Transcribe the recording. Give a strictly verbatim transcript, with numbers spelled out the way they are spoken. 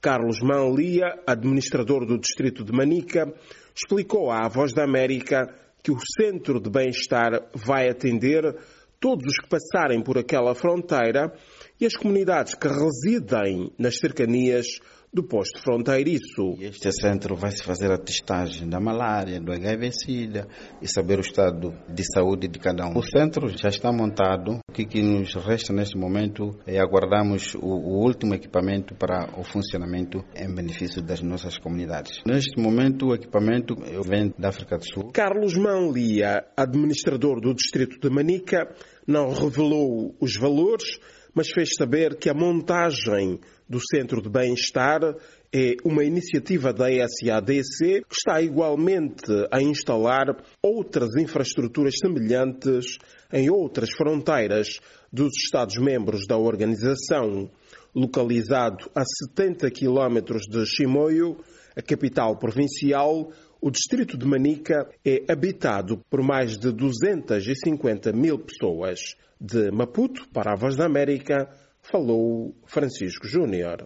Carlos Manlia, administrador do distrito de Manica, explicou à Voz da América que o Centro de Bem-Estar vai atender todos os que passarem por aquela fronteira e as comunidades que residem nas cercanias do posto fronteiriço. Este centro vai se fazer a testagem da malária, do H I V-Sida e saber o estado de saúde de cada um. O centro já está montado. O que, que nos resta neste momento é aguardarmos o, o último equipamento para o funcionamento em benefício das nossas comunidades. Neste momento o equipamento vem da África do Sul. Carlos Manlia, administrador do distrito de Manica, não revelou os valores, mas fez saber que a montagem do Centro de Bem-Estar é uma iniciativa da S A D C que está igualmente a instalar outras infraestruturas semelhantes em outras fronteiras dos Estados-membros da organização. Localizado a setenta quilómetros de Chimoio, a capital provincial, o distrito de Manica é habitado por mais de duzentas e cinquenta mil pessoas. De Maputo, para a Voz da América, falou Francisco Júnior.